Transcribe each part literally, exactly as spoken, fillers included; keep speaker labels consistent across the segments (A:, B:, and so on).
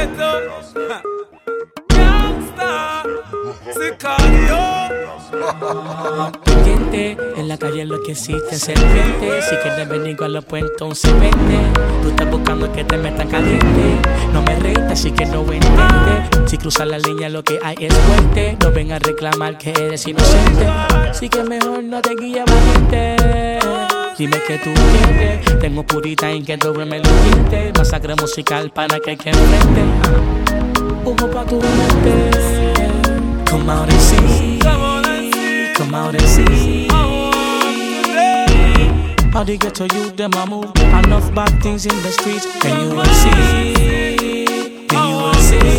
A: ghetto. Gangsta. Sicario.
B: Pendiente, en la calle lo que existe es serpiente. Si quieres venir con los puentes, entonces vente. Tú estás buscando que te metan caliente. No me retes, así que no entiende. Si cruzas la línea lo que hay es fuerte. No vengas a reclamar que eres inocente. Así que mejor no te guíes valiente. Dime que tú quieres. Tengo purita en que dobleme los dientes. Masacre musical para que hay que enfrente. Humo pa' tu mente. Come out and see. Come out and see. How they get to you, them I move. Enough bad things in the streets. Can you will see? Can you will see?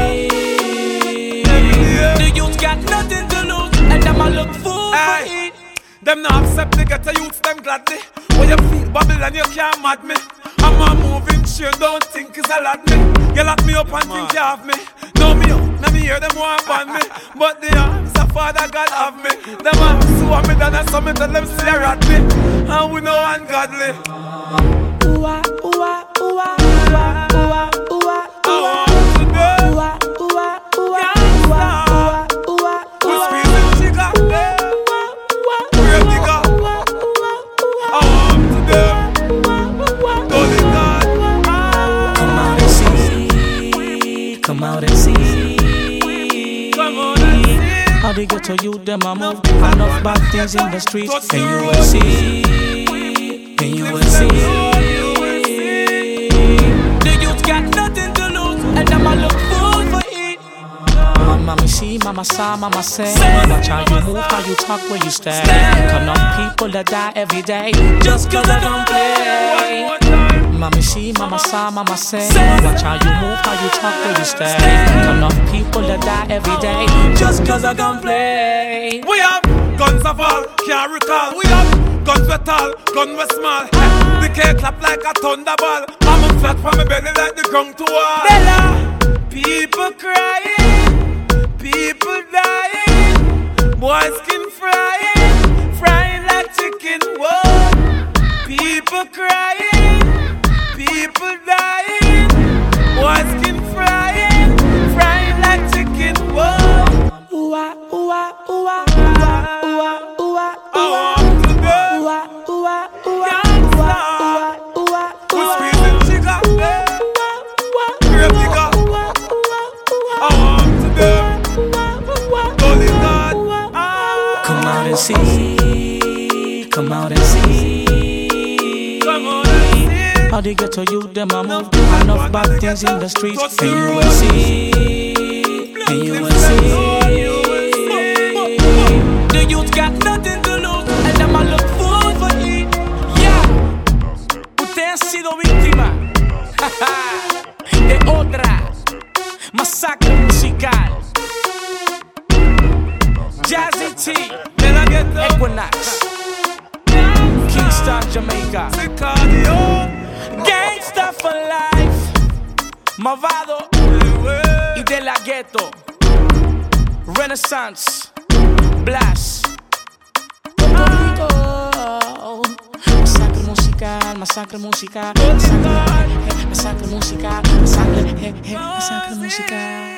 B: The youth got nothing to lose, and them I look fool for it.
A: Them not accept they get the youth, them gladly. When you feel Babylon, you can't mad me. I'm a moving chain, don't think it's a lot me. You lock me up and think you have me. Know me out, let me hear them want ban me. But the arms of Father God have me. Them a sue me down and some tell them stare at me. And we know ungodly.
B: Ooh-ah, ooh-ah, ooh-ah, ooh-ah, ooh-ah, ooh-ah, ooh-ah. Ooh-ah, ooh-ah, ooh-ah, ooh-ah, ooh-ah, ooh-ah.
A: We squeezing chica, we're nigga. I want to them. Holy God.
B: Come out and see. Come out and see.
A: Come on and see.
B: How they get to you, them I move. Enough bad things in the streets. And you will see. And you will see. The youth got nothing to lose, and them I look fool for it. Mama see, mama saw, mama say. Watch how you move, how you talk, where you stay. Enough people that die every day just cause I don't play. Mama see, mama saw, mama say. Watch how you move, how you talk, where you stay. Enough people that die every day just cause I don't play.
A: We have guns of all, can't recall. We have guns we tall, guns we small. The cake clap like a thunderball. I'm a flat from my belly like the ground to wall. Bella, people crying, people dying, boys skin frying, frying like chicken. Whoa, people crying, people dying, boys skin frying, frying like chicken. Whoa,
B: ooh-ah, ooh-ah, ooh-ah, ooh-ah, ooh-ah, ooh-ah, ooh-ah. See, come out and see.
A: Come on and see.
B: How they get to you, them I move. Enough bad things in the streets. And you will see. And you will see. The youth got nothing to lose, and them I look fool for it. Yeah. Usted ha sido víctima de otra masacre musical. Jazzy T, Equinox, Kingston, Jamaica, Gangsta for life, Mavado y De La Ghetto, Renaissance, Blast, Puerto Rico. Masacre musical, masacre musical, masacre, masacre musical, masacre, masacre musical.